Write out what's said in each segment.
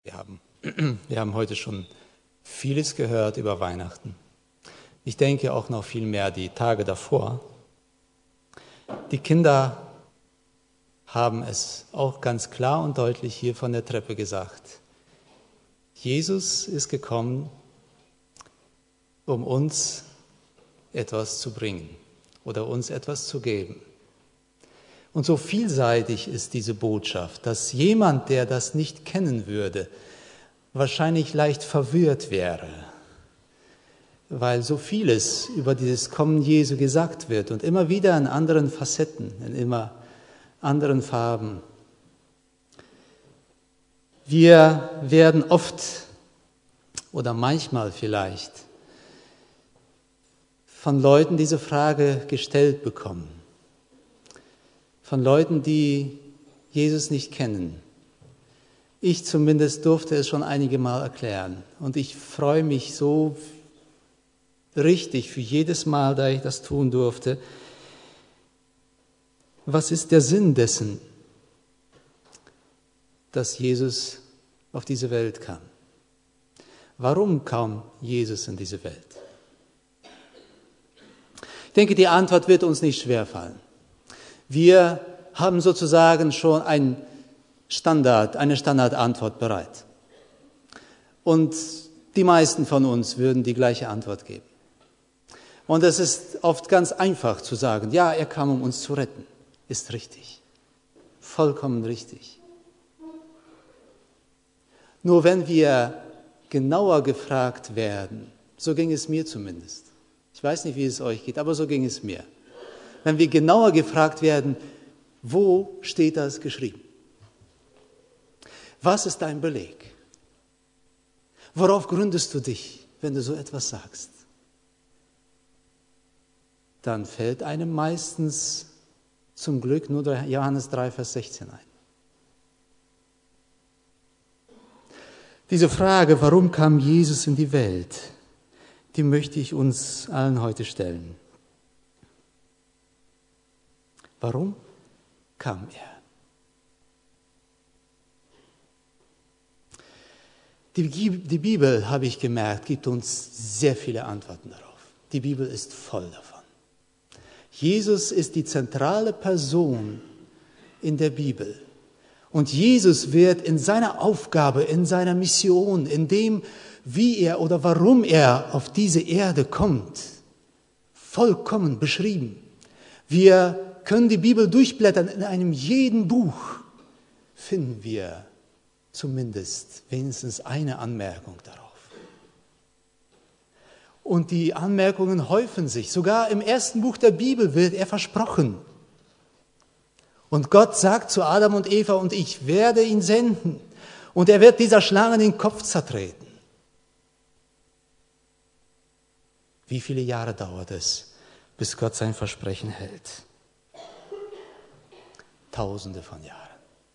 Wir haben heute schon vieles gehört über Weihnachten. Ich denke auch noch viel mehr die Tage davor. Die Kinder haben es auch ganz klar und deutlich hier von der Treppe gesagt. Jesus ist gekommen, um uns etwas zu bringen oder uns etwas zu geben. Und so vielseitig ist diese Botschaft, dass jemand, der das nicht kennen würde, wahrscheinlich leicht verwirrt wäre, weil so vieles über dieses Kommen Jesu gesagt wird und immer wieder in anderen Facetten, in immer anderen Farben. Wir werden oft oder manchmal vielleicht von Leuten diese Frage gestellt bekommen. Von Leuten, die Jesus nicht kennen. Ich zumindest durfte es schon einige Mal erklären. Und ich freue mich so richtig für jedes Mal, da ich das tun durfte. Was ist der Sinn dessen, dass Jesus auf diese Welt kam? Warum kam Jesus in diese Welt? Ich denke, die Antwort wird uns nicht schwerfallen. Wir haben sozusagen schon eine Standardantwort bereit. Und die meisten von uns würden die gleiche Antwort geben. Und es ist oft ganz einfach zu sagen, ja, er kam, um uns zu retten. Ist richtig. Vollkommen richtig. Nur wenn wir genauer gefragt werden, so ging es mir zumindest. Ich weiß nicht, wie es euch geht, aber so ging es mir. Wenn wir genauer gefragt werden, wo steht das geschrieben? Was ist dein Beleg? Worauf gründest du dich, wenn du so etwas sagst? Dann fällt einem meistens zum Glück nur Johannes 3, Vers 16 ein. Diese Frage, warum kam Jesus in die Welt, die möchte ich uns allen heute stellen. Warum kam er? Die Bibel, habe ich gemerkt, gibt uns sehr viele Antworten darauf. Die Bibel ist voll davon. Jesus ist die zentrale Person in der Bibel. Und Jesus wird in seiner Aufgabe, in seiner Mission, in dem, wie er oder warum er auf diese Erde kommt, vollkommen beschrieben. Wir können die Bibel durchblättern, in einem jeden Buch finden wir zumindest wenigstens eine Anmerkung darauf. Und die Anmerkungen häufen sich. Sogar im ersten Buch der Bibel wird er versprochen. Und Gott sagt zu Adam und Eva, und ich werde ihn senden. Und er wird dieser Schlange den Kopf zertreten. Wie viele Jahre dauert es, bis Gott sein Versprechen hält? Tausende von Jahren.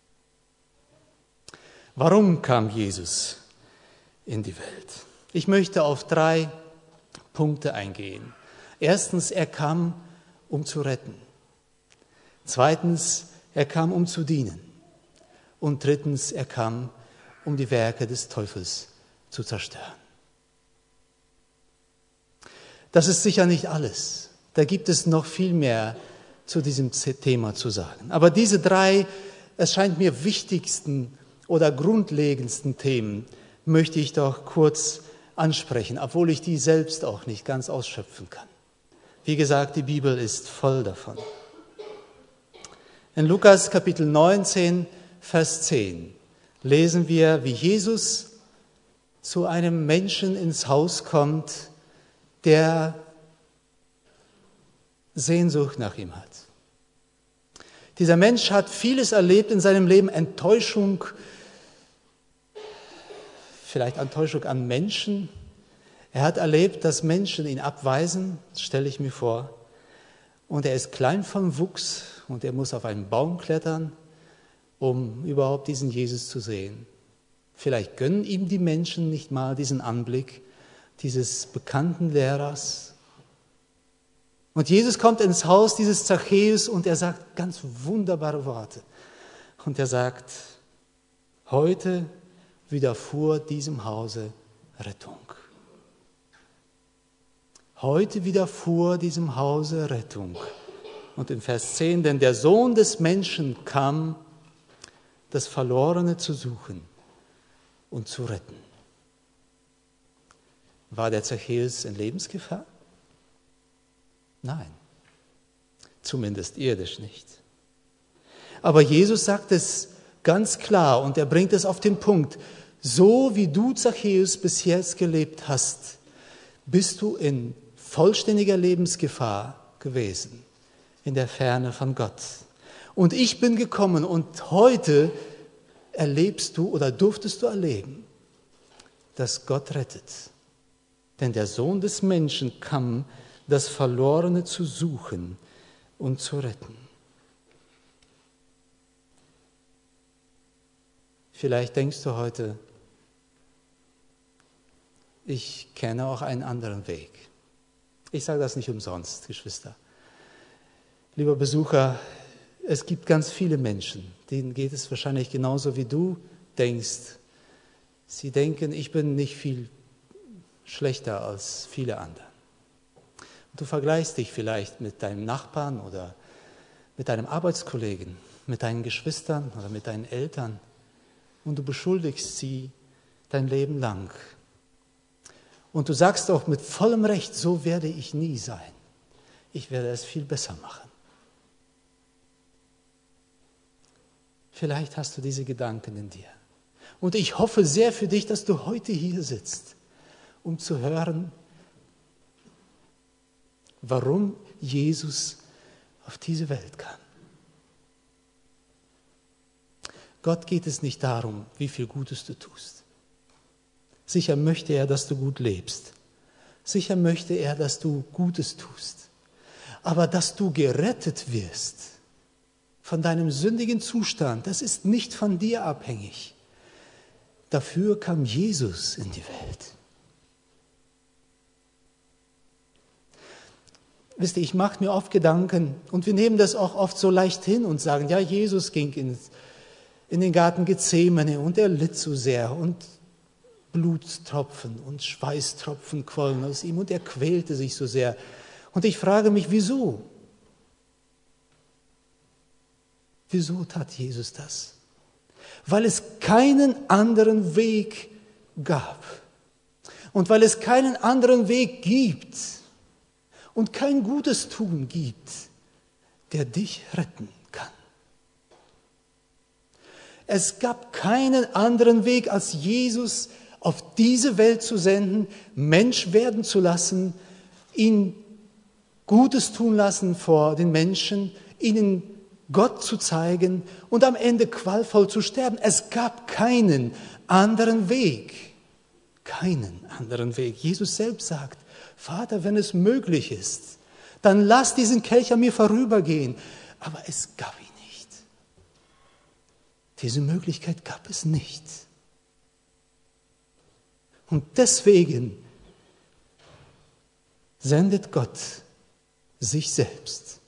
Warum kam Jesus in die Welt? Ich möchte auf 3 Punkte eingehen. Erstens, er kam, um zu retten. Zweitens, er kam, um zu dienen. Und drittens, er kam, um die Werke des Teufels zu zerstören. Das ist sicher nicht alles. Da gibt es noch viel mehr zu diesem Thema zu sagen. Aber diese 3, es scheint mir wichtigsten oder grundlegendsten Themen, möchte ich doch kurz ansprechen, obwohl ich die selbst auch nicht ganz ausschöpfen kann. Wie gesagt, die Bibel ist voll davon. In Lukas Kapitel 19, Vers 10 lesen wir, wie Jesus zu einem Menschen ins Haus kommt, der Sehnsucht nach ihm hat. Dieser Mensch hat vieles erlebt in seinem Leben, Enttäuschung, vielleicht Enttäuschung an Menschen. Er hat erlebt, dass Menschen ihn abweisen, das stelle ich mir vor. Und er ist klein von Wuchs und er muss auf einen Baum klettern, um überhaupt diesen Jesus zu sehen. Vielleicht gönnen ihm die Menschen nicht mal diesen Anblick dieses bekannten Lehrers. Und Jesus kommt ins Haus dieses Zachäus und er sagt ganz wunderbare Worte. Und er sagt, heute widerfuhr diesem Hause Rettung. Heute widerfuhr diesem Hause Rettung. Und in Vers 10, denn der Sohn des Menschen kam, das Verlorene zu suchen und zu retten. War der Zachäus in Lebensgefahr? Nein, zumindest irdisch nicht. Aber Jesus sagt es ganz klar und er bringt es auf den Punkt. So wie du, Zachäus, bis jetzt gelebt hast, bist du in vollständiger Lebensgefahr gewesen, in der Ferne von Gott. Und ich bin gekommen und heute erlebst du oder durftest du erleben, dass Gott rettet. Denn der Sohn des Menschen kam, das Verlorene zu suchen und zu retten. Vielleicht denkst du heute, ich kenne auch einen anderen Weg. Ich sage das nicht umsonst, Geschwister. Lieber Besucher, es gibt ganz viele Menschen, denen geht es wahrscheinlich genauso wie du denkst. Sie denken, ich bin nicht viel schlechter als viele andere. Du vergleichst dich vielleicht mit deinem Nachbarn oder mit deinem Arbeitskollegen, mit deinen Geschwistern oder mit deinen Eltern und du beschuldigst sie dein Leben lang. Und du sagst auch mit vollem Recht, so werde ich nie sein. Ich werde es viel besser machen. Vielleicht hast du diese Gedanken in dir. Und ich hoffe sehr für dich, dass du heute hier sitzt, um zu hören, warum Jesus auf diese Welt kam. Gott geht es nicht darum, wie viel Gutes du tust. Sicher möchte er, dass du gut lebst. Sicher möchte er, dass du Gutes tust. Aber dass du gerettet wirst von deinem sündigen Zustand, das ist nicht von dir abhängig. Dafür kam Jesus in die Welt. Wisst ihr, ich mache mir oft Gedanken und wir nehmen das auch oft so leicht hin und sagen, ja, Jesus ging in den Garten Gethsemane und er litt so sehr und Blutstropfen und Schweißtropfen quollen aus ihm und er quälte sich so sehr. Und ich frage mich, wieso? Wieso tat Jesus das? Weil es keinen anderen Weg gab und weil es keinen anderen Weg gibt und kein Gutes tun gibt, der dich retten kann. Es gab keinen anderen Weg, als Jesus auf diese Welt zu senden, Mensch werden zu lassen, ihn Gutes tun lassen vor den Menschen, ihnen Gott zu zeigen und am Ende qualvoll zu sterben. Es gab keinen anderen Weg. Keinen anderen Weg. Jesus selbst sagt, Vater, wenn es möglich ist, dann lass diesen Kelch an mir vorübergehen. Aber es gab ihn nicht. Diese Möglichkeit gab es nicht. Und deswegen sendet Gott sich selbst.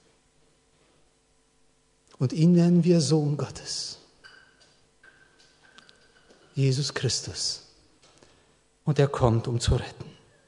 Und ihn nennen wir Sohn Gottes. Jesus Christus. Und er kommt, um zu retten.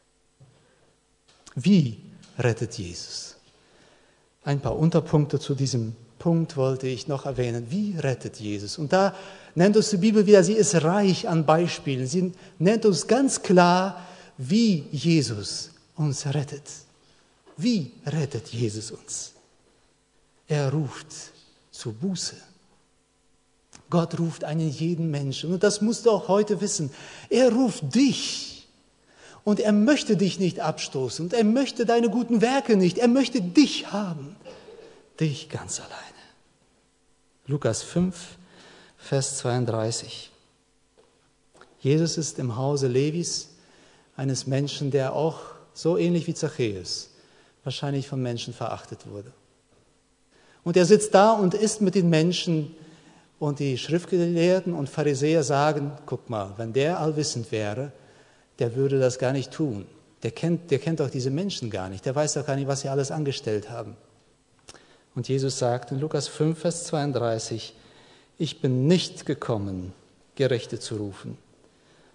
Wie rettet Jesus? Ein paar Unterpunkte zu diesem Punkt wollte ich noch erwähnen. Wie rettet Jesus? Und da nennt uns die Bibel wieder, sie ist reich an Beispielen. Sie nennt uns ganz klar, wie Jesus uns rettet. Wie rettet Jesus uns? Er ruft zur Buße. Gott ruft einen jeden Menschen. Und das musst du auch heute wissen. Er ruft dich. Und er möchte dich nicht abstoßen. Und er möchte deine guten Werke nicht. Er möchte dich haben. Dich ganz alleine. Lukas 5, Vers 32. Jesus ist im Hause Levis, eines Menschen, der auch so ähnlich wie Zachäus wahrscheinlich von Menschen verachtet wurde. Und er sitzt da und isst mit den Menschen und die Schriftgelehrten und Pharisäer sagen, guck mal, wenn der allwissend wäre, der würde das gar nicht tun. Der kennt doch diese Menschen gar nicht. Der weiß doch gar nicht, was sie alles angestellt haben. Und Jesus sagt in Lukas 5, Vers 32, ich bin nicht gekommen, Gerechte zu rufen,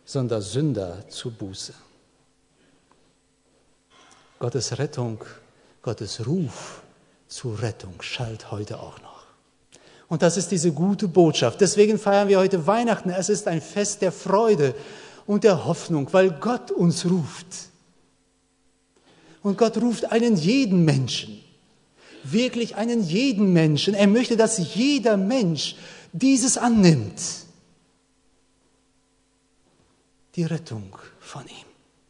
sondern Sünder zur Buße. Gottes Rettung, Gottes Ruf zur Rettung schallt heute auch noch. Und das ist diese gute Botschaft. Deswegen feiern wir heute Weihnachten. Es ist ein Fest der Freude und der Hoffnung, weil Gott uns ruft. Und Gott ruft einen jeden Menschen, wirklich einen jeden Menschen. Er möchte, dass jeder Mensch dieses annimmt. Die Rettung von ihm.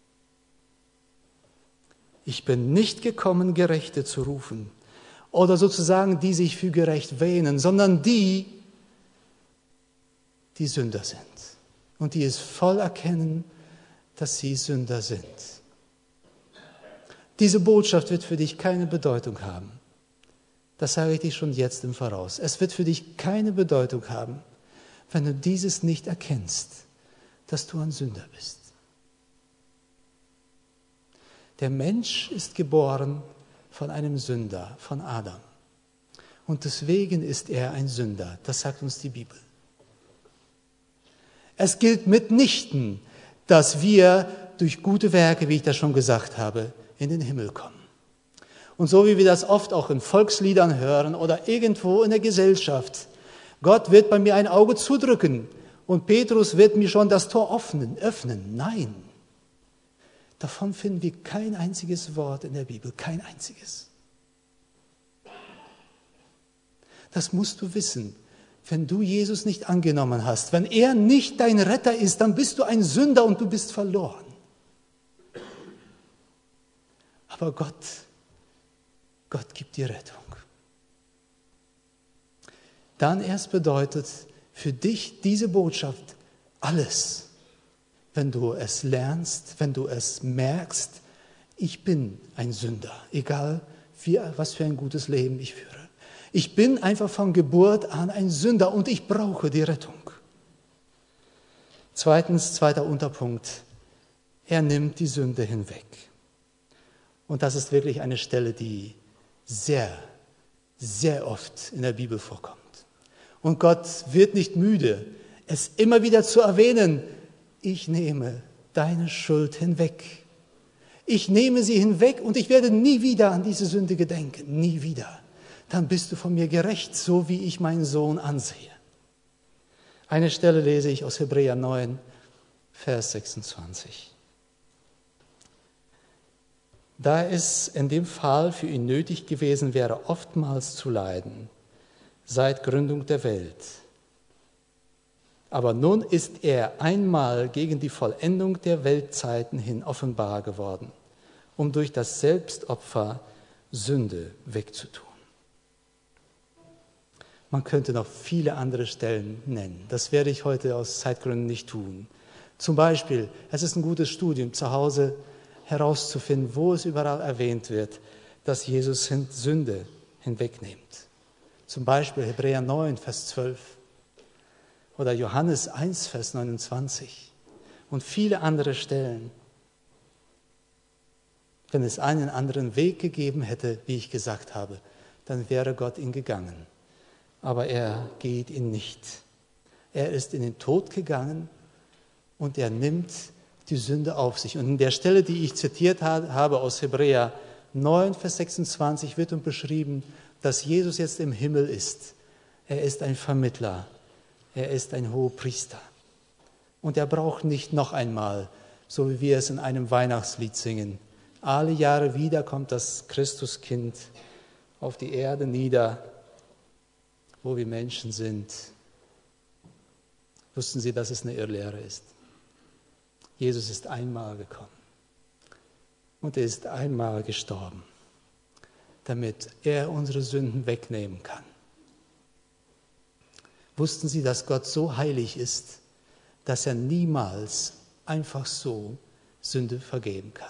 Ich bin nicht gekommen, Gerechte zu rufen oder sozusagen die sich für gerecht wähnen, sondern die Sünder sind und die es voll erkennen, dass sie Sünder sind. Diese Botschaft wird für dich keine Bedeutung haben. Das sage ich dir schon jetzt im Voraus. Es wird für dich keine Bedeutung haben, wenn du dieses nicht erkennst, dass du ein Sünder bist. Der Mensch ist geboren von einem Sünder, von Adam. Und deswegen ist er ein Sünder. Das sagt uns die Bibel. Es gilt mitnichten, dass wir durch gute Werke, wie ich das schon gesagt habe, in den Himmel kommen. Und so wie wir das oft auch in Volksliedern hören oder irgendwo in der Gesellschaft, Gott wird bei mir ein Auge zudrücken und Petrus wird mir schon das Tor öffnen. Nein, davon finden wir kein einziges Wort in der Bibel, kein einziges. Das musst du wissen. Wenn du Jesus nicht angenommen hast, wenn er nicht dein Retter ist, dann bist du ein Sünder und du bist verloren. Aber Gott gibt dir Rettung. Dann erst bedeutet für dich diese Botschaft alles, wenn du es lernst, wenn du es merkst, ich bin ein Sünder, egal was für ein gutes Leben ich führe. Ich bin einfach von Geburt an ein Sünder und ich brauche die Rettung. Zweiter Unterpunkt, er nimmt die Sünde hinweg. Und das ist wirklich eine Stelle, die sehr, sehr oft in der Bibel vorkommt. Und Gott wird nicht müde, es immer wieder zu erwähnen. Ich nehme deine Schuld hinweg. Ich nehme sie hinweg und ich werde nie wieder an diese Sünde gedenken. Nie wieder. Dann bist du von mir gerecht, so wie ich meinen Sohn ansehe. Eine Stelle lese ich aus Hebräer 9, Vers 26. Da es in dem Fall für ihn nötig gewesen wäre, oftmals zu leiden, seit Gründung der Welt. Aber nun ist er einmal gegen die Vollendung der Weltzeiten hin offenbar geworden, um durch das Selbstopfer Sünde wegzutun. Man könnte noch viele andere Stellen nennen. Das werde ich heute aus Zeitgründen nicht tun. Zum Beispiel, es ist ein gutes Studium, zu Hause herauszufinden, wo es überall erwähnt wird, dass Jesus Sünde hinwegnimmt. Zum Beispiel Hebräer 9, Vers 12 oder Johannes 1, Vers 29 und viele andere Stellen. Wenn es einen anderen Weg gegeben hätte, wie ich gesagt habe, dann wäre Gott ihn gegangen. Aber er geht ihn nicht. Er ist in den Tod gegangen und er nimmt die Sünde auf sich. Und in der Stelle, die ich zitiert habe aus Hebräer 9, Vers 26, wird uns beschrieben, dass Jesus jetzt im Himmel ist. Er ist ein Vermittler. Er ist ein Hohepriester. Und er braucht nicht noch einmal, so wie wir es in einem Weihnachtslied singen, alle Jahre wieder kommt das Christuskind auf die Erde nieder, wo wir Menschen sind. Wussten Sie, dass es eine Irrlehre ist? Jesus ist einmal gekommen und er ist einmal gestorben, damit er unsere Sünden wegnehmen kann. Wussten Sie, dass Gott so heilig ist, dass er niemals einfach so Sünde vergeben kann?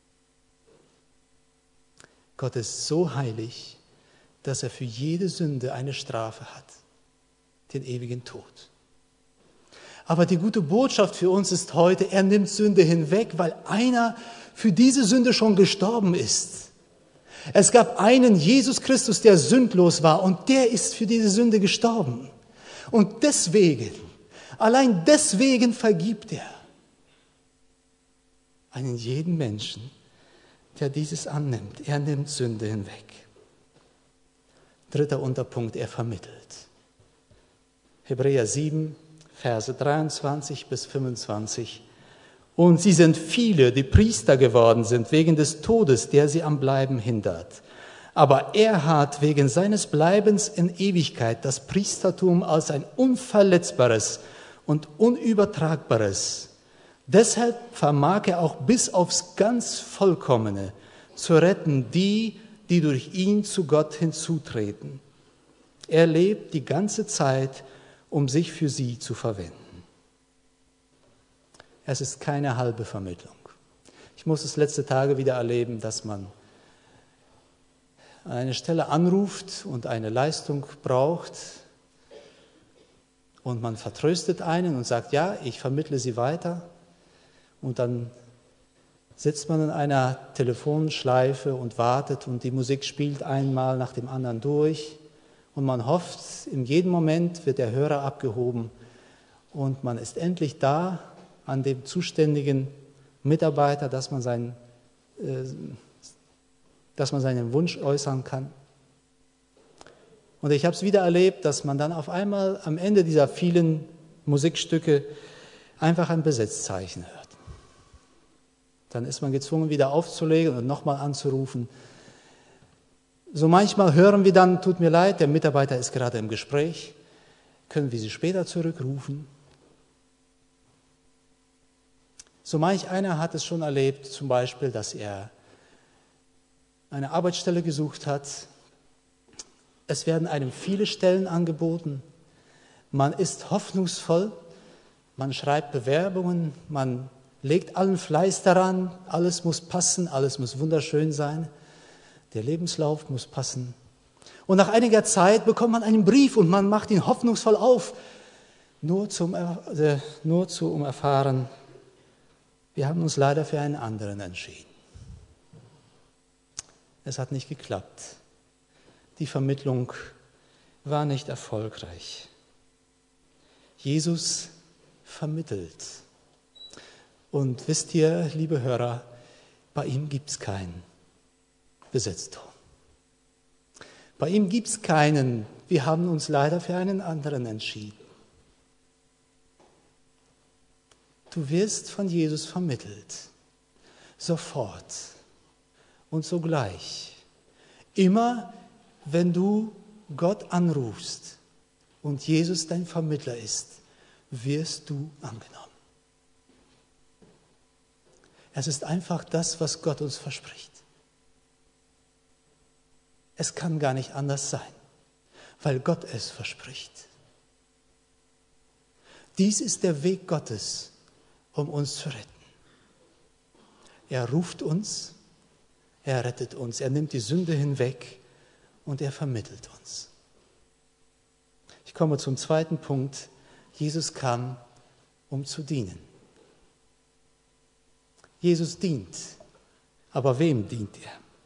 Gott ist so heilig, dass er für jede Sünde eine Strafe hat, den ewigen Tod. Aber die gute Botschaft für uns ist heute, er nimmt Sünde hinweg, weil einer für diese Sünde schon gestorben ist. Es gab einen, Jesus Christus, der sündlos war und der ist für diese Sünde gestorben. Und deswegen, allein deswegen vergibt er. einen jeden Menschen, der dieses annimmt. Er nimmt Sünde hinweg. Dritter Unterpunkt, er vermittelt. Hebräer 7, Verse 23 bis 25. Und sie sind viele, die Priester geworden sind, wegen des Todes, der sie am Bleiben hindert. Aber er hat wegen seines Bleibens in Ewigkeit das Priestertum als ein unverletzbares und unübertragbares. Deshalb vermag er auch bis aufs ganz Vollkommene zu retten die, die durch ihn zu Gott hinzutreten. Er lebt die ganze Zeit, um sich für sie zu verwenden. Es ist keine halbe Vermittlung. Ich muss es letzte Tage wieder erleben, dass man an eine Stelle anruft und eine Leistung braucht und man vertröstet einen und sagt, ja, ich vermittle sie weiter. Und dann sitzt man in einer Telefonschleife und wartet und die Musik spielt einmal nach dem anderen durch und man hofft, in jedem Moment wird der Hörer abgehoben und man ist endlich da an dem zuständigen Mitarbeiter, dass man seinen Wunsch äußern kann. Und ich habe es wieder erlebt, dass man dann auf einmal am Ende dieser vielen Musikstücke einfach ein Besetzzeichen hört. Dann ist man gezwungen, wieder aufzulegen und nochmal anzurufen. So manchmal hören wir dann, tut mir leid, der Mitarbeiter ist gerade im Gespräch, können wir Sie später zurückrufen? So manch einer hat es schon erlebt, zum Beispiel, dass er eine Arbeitsstelle gesucht hat. Es werden einem viele Stellen angeboten. Man ist hoffnungsvoll, man schreibt Bewerbungen, man legt allen Fleiß daran, alles muss passen, alles muss wunderschön sein. Der Lebenslauf muss passen. Und nach einiger Zeit bekommt man einen Brief und man macht ihn hoffnungsvoll auf, nur um erfahren, wir haben uns leider für einen anderen entschieden. Es hat nicht geklappt. Die Vermittlung war nicht erfolgreich. Jesus vermittelt. Und wisst ihr, liebe Hörer, bei ihm gibt es kein Besetztum. Bei ihm gibt es keinen, wir haben uns leider für einen anderen entschieden. Du wirst von Jesus vermittelt. Sofort und sogleich. Immer, wenn du Gott anrufst und Jesus dein Vermittler ist, wirst du angenommen. Es ist einfach das, was Gott uns verspricht. Es kann gar nicht anders sein, weil Gott es verspricht. Dies ist der Weg Gottes, um uns zu retten. Er ruft uns, er rettet uns, er nimmt die Sünde hinweg und er vermittelt uns. Ich komme zum zweiten Punkt. Jesus kam, um zu dienen. Jesus dient. Aber wem dient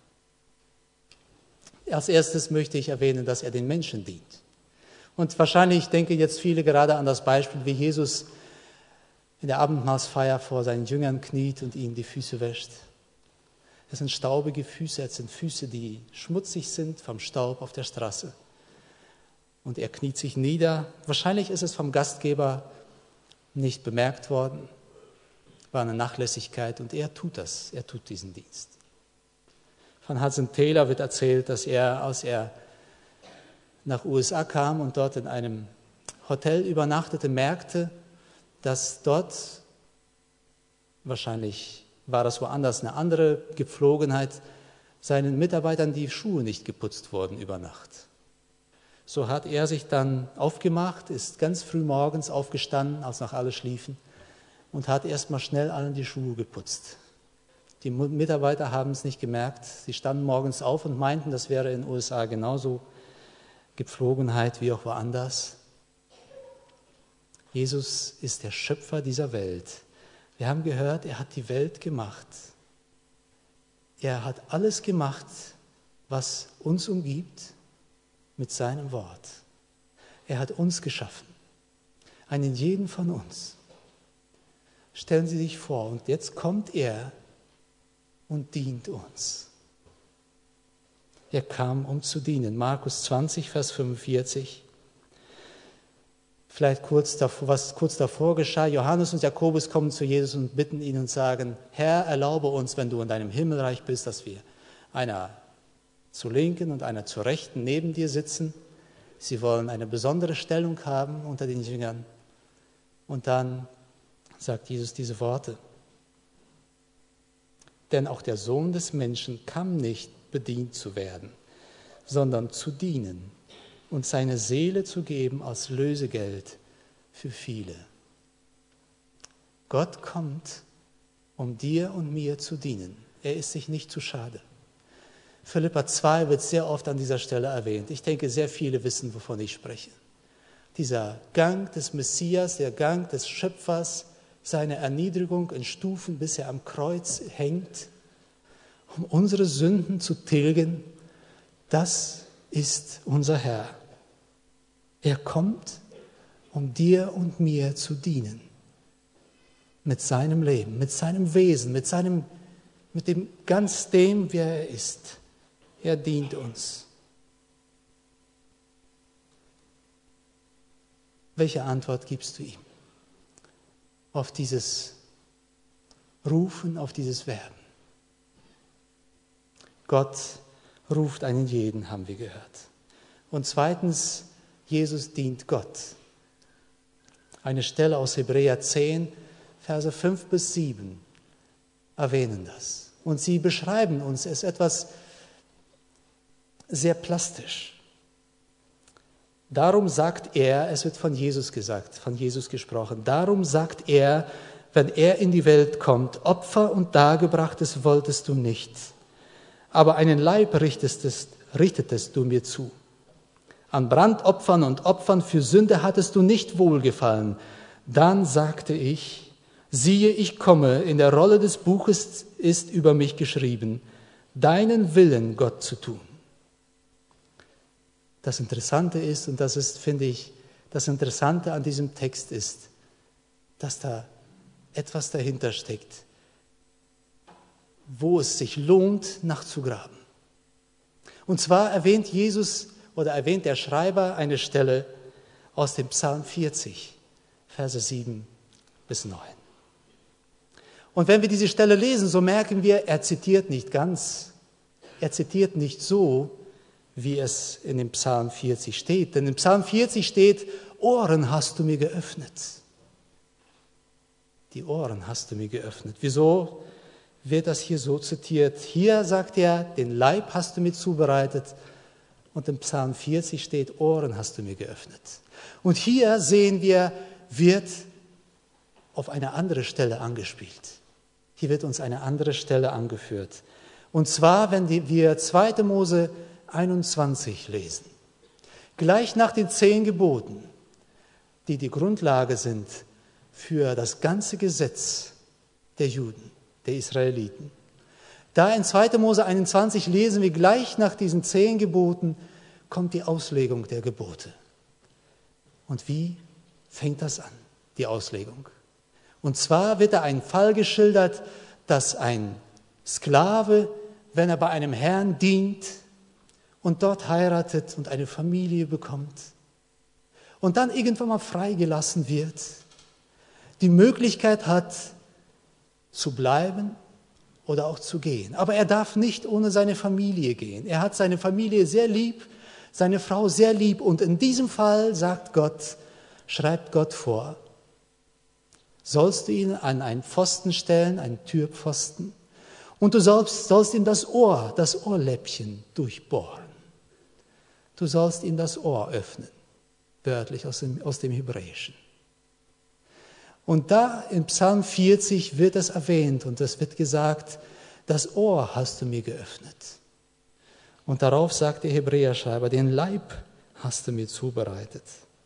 er? Als erstes möchte ich erwähnen, dass er den Menschen dient. Und wahrscheinlich denken jetzt viele gerade an das Beispiel, wie Jesus in der Abendmahlsfeier vor seinen Jüngern kniet und ihnen die Füße wäscht. Es sind staubige Füße, es sind Füße, die schmutzig sind vom Staub auf der Straße. Und er kniet sich nieder. Wahrscheinlich ist es vom Gastgeber nicht bemerkt worden, war eine Nachlässigkeit und er tut das, er tut diesen Dienst. Von Hudson Taylor wird erzählt, dass er, als er nach USA kam und dort in einem Hotel übernachtete, merkte, dass dort, wahrscheinlich war das woanders eine andere Gepflogenheit, seinen Mitarbeitern die Schuhe nicht geputzt wurden über Nacht. So hat er sich dann aufgemacht, ist ganz früh morgens aufgestanden, als noch alle schliefen, und hat erstmal schnell allen die Schuhe geputzt. Die Mitarbeiter haben es nicht gemerkt. Sie standen morgens auf und meinten, das wäre in den USA genauso Gepflogenheit wie auch woanders. Jesus ist der Schöpfer dieser Welt. Wir haben gehört, er hat die Welt gemacht. Er hat alles gemacht, was uns umgibt, mit seinem Wort. Er hat uns geschaffen, einen jeden von uns. Stellen Sie sich vor, und jetzt kommt er und dient uns. Er kam, um zu dienen. Markus 20, Vers 45. Vielleicht kurz davor geschah. Johannes und Jakobus kommen zu Jesus und bitten ihn und sagen, Herr, erlaube uns, wenn du in deinem Himmelreich bist, dass wir einer zur Linken und einer zur Rechten neben dir sitzen. Sie wollen eine besondere Stellung haben unter den Jüngern. Und dann sagt Jesus diese Worte. Denn auch der Sohn des Menschen kam nicht, bedient zu werden, sondern zu dienen und seine Seele zu geben als Lösegeld für viele. Gott kommt, um dir und mir zu dienen. Er ist sich nicht zu schade. Philipper 2 wird sehr oft an dieser Stelle erwähnt. Ich denke, sehr viele wissen, wovon ich spreche. Dieser Gang des Messias, der Gang des Schöpfers, seine Erniedrigung in Stufen, bis er am Kreuz hängt, um unsere Sünden zu tilgen, das ist unser Herr. Er kommt, um dir und mir zu dienen. Mit seinem Leben, mit seinem Wesen, mit dem ganz dem, wer er ist. Er dient uns. Welche Antwort gibst du ihm auf dieses Rufen, auf dieses Werben? Gott ruft einen jeden, haben wir gehört. Und zweitens, Jesus dient Gott. Eine Stelle aus Hebräer 10, Verse 5 bis 7 erwähnen das. Und sie beschreiben uns es etwas sehr plastisch. Darum sagt er, es wird von Jesus gesagt, von Jesus gesprochen, darum sagt er, wenn er in die Welt kommt, Opfer und Dargebrachtes wolltest du nicht, aber einen Leib richtetest du mir zu. An Brandopfern und Opfern für Sünde hattest du nicht wohlgefallen. Dann sagte ich, siehe, ich komme, in der Rolle des Buches ist über mich geschrieben, deinen Willen, Gott, zu tun. Das Interessante ist, und das ist, finde ich, das Interessante an diesem Text ist, dass da etwas dahinter steckt, wo es sich lohnt, nachzugraben. Und zwar erwähnt der Schreiber eine Stelle aus dem Psalm 40, Verse 7 bis 9. Und wenn wir diese Stelle lesen, so merken wir, er zitiert nicht ganz, er zitiert nicht so, wie es in dem Psalm 40 steht. Denn im Psalm 40 steht, Ohren hast du mir geöffnet. Die Ohren hast du mir geöffnet. Wieso wird das hier so zitiert? Hier sagt er, den Leib hast du mir zubereitet. Und im Psalm 40 steht, Ohren hast du mir geöffnet. Und hier sehen wir, wird auf eine andere Stelle angespielt. Hier wird uns eine andere Stelle angeführt. Und zwar, wenn wir 2. Mose 21 lesen. Gleich nach den 10 Geboten, die die Grundlage sind für das ganze Gesetz der Juden, der Israeliten. Da in 2. Mose 21 lesen wir, gleich nach diesen 10 Geboten kommt die Auslegung der Gebote. Und wie fängt das an, die Auslegung? Und zwar wird da ein Fall geschildert, dass ein Sklave, wenn er bei einem Herrn dient, und dort heiratet und eine Familie bekommt und dann irgendwann mal freigelassen wird, die Möglichkeit hat, zu bleiben oder auch zu gehen. Aber er darf nicht ohne seine Familie gehen. Er hat seine Familie sehr lieb, seine Frau sehr lieb. Und in diesem Fall schreibt Gott vor, sollst du ihn an einen Pfosten stellen, einen Türpfosten, und du sollst ihm das Ohrläppchen durchbohren. Du sollst ihm das Ohr öffnen, wörtlich aus dem Hebräischen. Und da im Psalm 40 wird es erwähnt und es wird gesagt, das Ohr hast du mir geöffnet. Und darauf sagt der Hebräerschreiber, den Leib hast du mir zubereitet.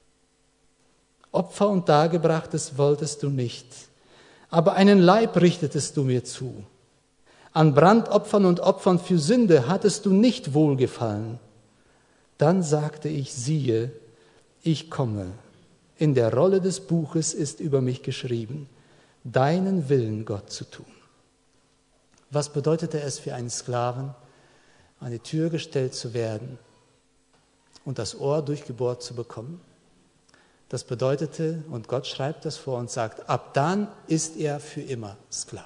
Opfer und Dargebrachtes wolltest du nicht, aber einen Leib richtetest du mir zu. An Brandopfern und Opfern für Sünde hattest du nicht wohlgefallen. Dann sagte ich, siehe, ich komme. In der Rolle des Buches ist über mich geschrieben, deinen Willen, Gott, zu tun. Was bedeutete es für einen Sklaven, an die Tür gestellt zu werden und das Ohr durchgebohrt zu bekommen? Das bedeutete, und Gott schreibt das vor und sagt, ab dann ist er für immer Sklave.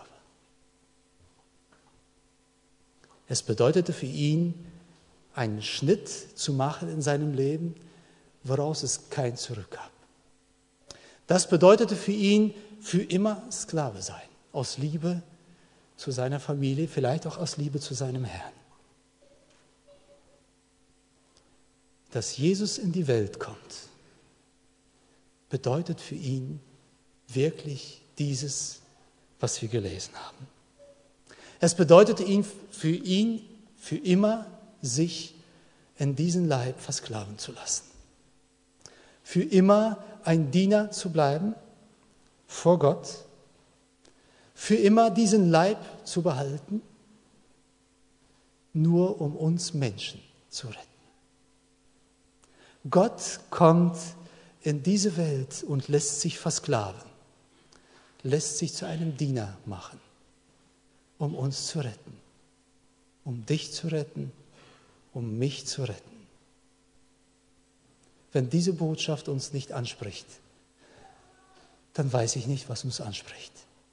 Es bedeutete für ihn, einen Schnitt zu machen in seinem Leben, woraus es kein Zurück gab. Das bedeutete für ihn, für immer Sklave sein, aus Liebe zu seiner Familie, vielleicht auch aus Liebe zu seinem Herrn. Dass Jesus in die Welt kommt, bedeutet für ihn wirklich dieses, was wir gelesen haben. Es bedeutete für ihn für immer, sich in diesen Leib versklaven zu lassen. Für immer ein Diener zu bleiben vor Gott, für immer diesen Leib zu behalten, nur um uns Menschen zu retten. Gott kommt in diese Welt und lässt sich versklaven, lässt sich zu einem Diener machen, um uns zu retten, um dich zu retten, um mich zu retten. Wenn diese Botschaft uns nicht anspricht, dann weiß ich nicht, was uns anspricht.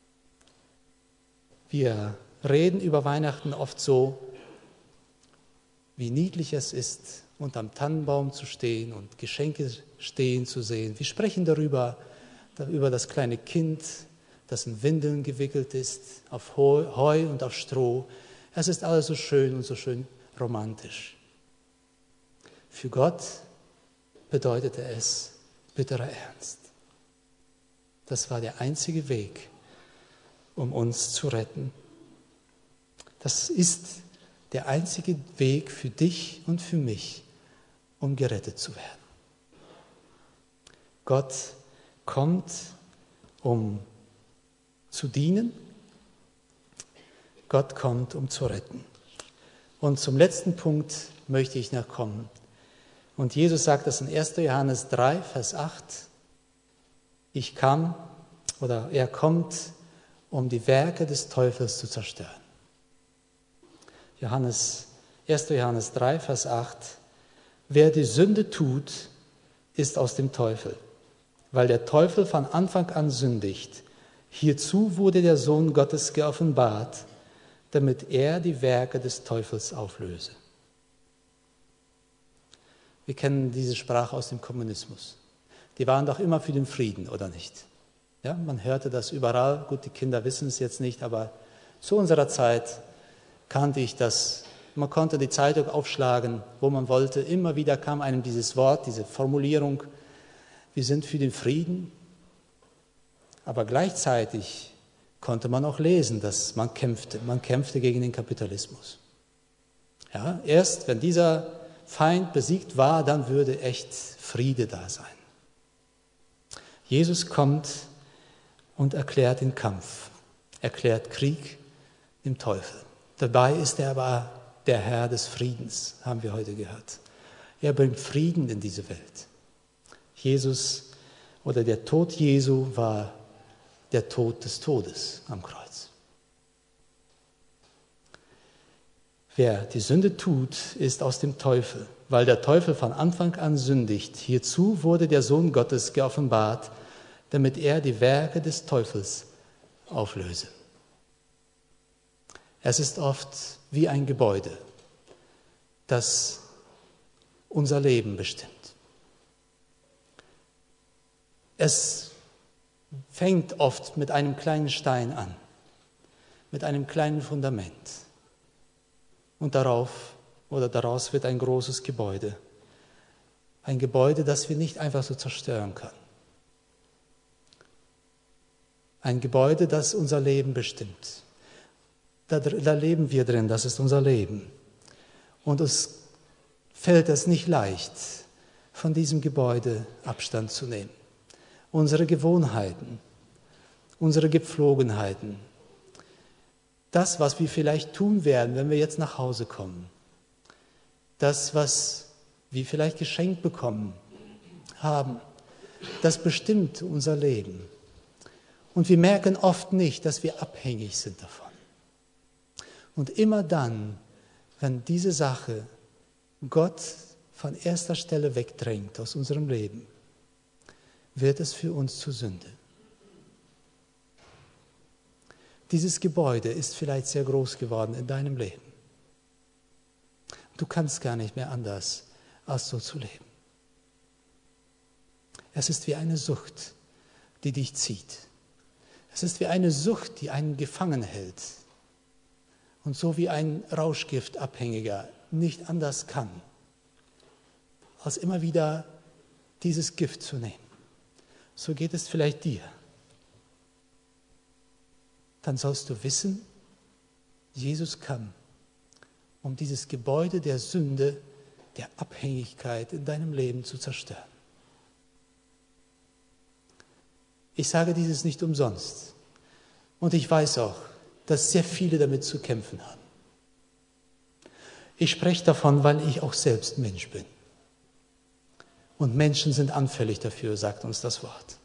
Wir reden über Weihnachten oft so, wie niedlich es ist, unterm Tannenbaum zu stehen und Geschenke stehen zu sehen. Wir sprechen darüber das kleine Kind, das in Windeln gewickelt ist, auf Heu und auf Stroh. Es ist alles so schön und so schön romantisch. Für Gott bedeutete es bitterer Ernst. Das war der einzige Weg, um uns zu retten. Das ist der einzige Weg für dich und für mich, um gerettet zu werden. Gott kommt, um zu dienen. Gott kommt, um zu retten. Und zum letzten Punkt möchte ich noch kommen. Und Jesus sagt das in 1. Johannes 3, Vers 8. Er kommt, um die Werke des Teufels zu zerstören. 1. Johannes 3, Vers 8. Wer die Sünde tut, ist aus dem Teufel, weil der Teufel von Anfang an sündigt. Hierzu wurde der Sohn Gottes geoffenbart, damit er die Werke des Teufels auflöse. Wir kennen diese Sprache aus dem Kommunismus. Die waren doch immer für den Frieden, oder nicht? Ja, man hörte das überall. Gut, die Kinder wissen es jetzt nicht, aber zu unserer Zeit kannte ich das. Man konnte die Zeitung aufschlagen, wo man wollte. Immer wieder kam einem dieses Wort, diese Formulierung, wir sind für den Frieden. Aber gleichzeitig konnte man auch lesen, dass man kämpfte gegen den Kapitalismus. Ja, erst wenn dieser Feind besiegt war, dann würde echt Friede da sein. Jesus kommt und erklärt den Kampf, erklärt Krieg dem Teufel. Dabei ist er aber der Herr des Friedens, haben wir heute gehört. Er bringt Frieden in diese Welt. Jesus oder der Tod Jesu war der Tod des Todes am Kreuz. Wer die Sünde tut, ist aus dem Teufel, weil der Teufel von Anfang an sündigt. Hierzu wurde der Sohn Gottes geoffenbart, damit er die Werke des Teufels auflöse. Es ist oft wie ein Gebäude, das unser Leben bestimmt. Es fängt oft mit einem kleinen Stein an, mit einem kleinen Fundament. Und daraus wird ein großes Gebäude. Ein Gebäude, das wir nicht einfach so zerstören können. Ein Gebäude, das unser Leben bestimmt. Da leben wir drin, das ist unser Leben. Und es fällt es nicht leicht, von diesem Gebäude Abstand zu nehmen. Unsere Gewohnheiten, unsere Gepflogenheiten, das, was wir vielleicht tun werden, wenn wir jetzt nach Hause kommen, das, was wir vielleicht geschenkt bekommen haben, das bestimmt unser Leben. Und wir merken oft nicht, dass wir abhängig sind davon. Und immer dann, wenn diese Sache Gott von erster Stelle wegdrängt aus unserem Leben, wird es für uns zur Sünde. Dieses Gebäude ist vielleicht sehr groß geworden in deinem Leben. Du kannst gar nicht mehr anders, als so zu leben. Es ist wie eine Sucht, die dich zieht. Es ist wie eine Sucht, die einen gefangen hält. Und so wie ein Rauschgiftabhängiger nicht anders kann, als immer wieder dieses Gift zu nehmen. So geht es vielleicht dir. Dann sollst du wissen, Jesus kam, um dieses Gebäude der Sünde, der Abhängigkeit in deinem Leben zu zerstören. Ich sage dieses nicht umsonst. Und ich weiß auch, dass sehr viele damit zu kämpfen haben. Ich spreche davon, weil ich auch selbst Mensch bin. Und Menschen sind anfällig dafür, sagt uns das Wort.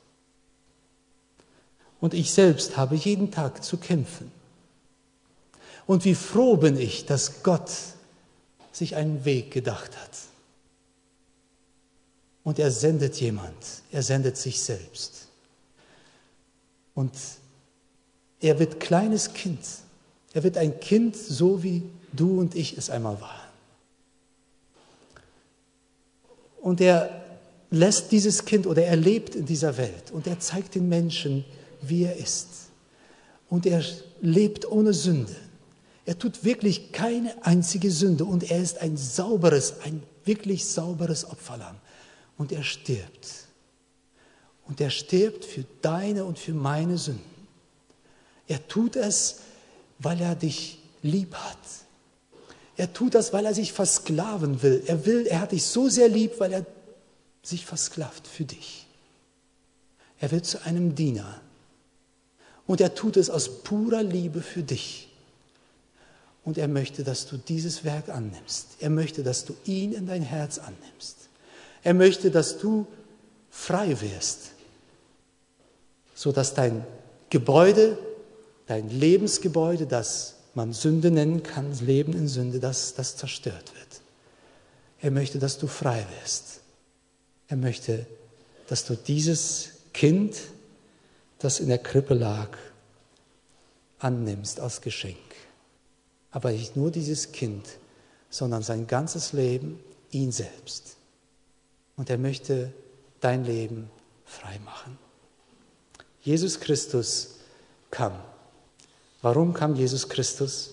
Und ich selbst habe jeden Tag zu kämpfen. Und wie froh bin ich, dass Gott sich einen Weg gedacht hat. Und er sendet jemand, er sendet sich selbst. Und er wird kleines Kind. Er wird ein Kind, so wie du und ich es einmal waren. Und er lässt dieses Kind oder er lebt in dieser Welt und er zeigt den Menschen, wie er ist. Und er lebt ohne Sünde. Er tut wirklich keine einzige Sünde und er ist ein wirklich sauberes Opferlamm. Und er stirbt. Und er stirbt für deine und für meine Sünden. Er tut es, weil er dich lieb hat. Er tut das, weil er sich versklaven will. Er hat dich so sehr lieb, weil er sich versklavt für dich. Er wird zu einem Diener. Und er tut es aus purer Liebe für dich. Und er möchte, dass du dieses Werk annimmst. Er möchte, dass du ihn in dein Herz annimmst. Er möchte, dass du frei wirst, sodass dein Gebäude, dein Lebensgebäude, das man Sünde nennen kann, Leben in Sünde, das zerstört wird. Er möchte, dass du frei wirst. Er möchte, dass du dieses Kind, das in der Krippe lag, annimmst als Geschenk. Aber nicht nur dieses Kind, sondern sein ganzes Leben, ihn selbst. Und er möchte dein Leben frei machen. Jesus Christus kam. Warum kam Jesus Christus?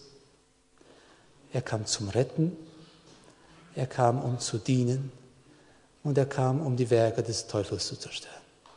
Er kam zum Retten, er kam, um zu dienen und er kam, um die Werke des Teufels zu zerstören.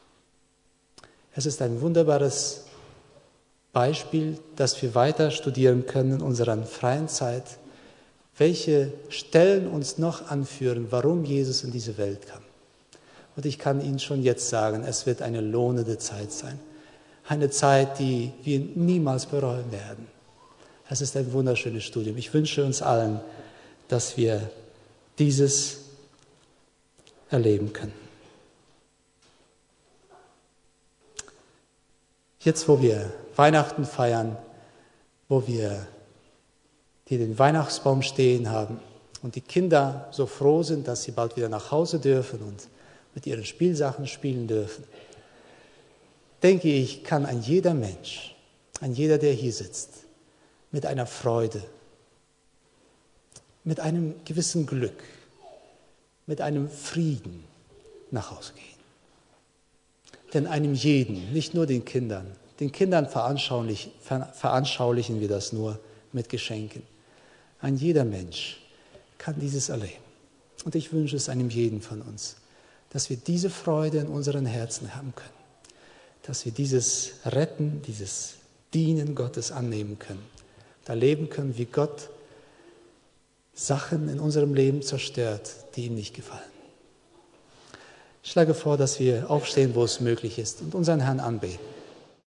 Es ist ein wunderbares Beispiel, das wir weiter studieren können in unserer freien Zeit, welche Stellen uns noch anführen, warum Jesus in diese Welt kam. Und ich kann Ihnen schon jetzt sagen, es wird eine lohnende Zeit sein. Eine Zeit, die wir niemals bereuen werden. Es ist ein wunderschönes Studium. Ich wünsche uns allen, dass wir dieses erleben können. Jetzt, wo wir Weihnachten feiern, wo wir hier den Weihnachtsbaum stehen haben und die Kinder so froh sind, dass sie bald wieder nach Hause dürfen und mit ihren Spielsachen spielen dürfen, denke ich, kann ein jeder Mensch, ein jeder, der hier sitzt, mit einer Freude, mit einem gewissen Glück, mit einem Frieden nach Hause gehen. Denn einem jeden, nicht nur den Kindern veranschaulichen wir das nur mit Geschenken. Ein jeder Mensch kann dieses erleben. Und ich wünsche es einem jeden von uns, dass wir diese Freude in unseren Herzen haben können. Dass wir dieses Retten, dieses Dienen Gottes annehmen können. Da leben können, wie Gott Sachen in unserem Leben zerstört, die ihm nicht gefallen. Ich schlage vor, dass wir aufstehen, wo es möglich ist und unseren Herrn anbeten.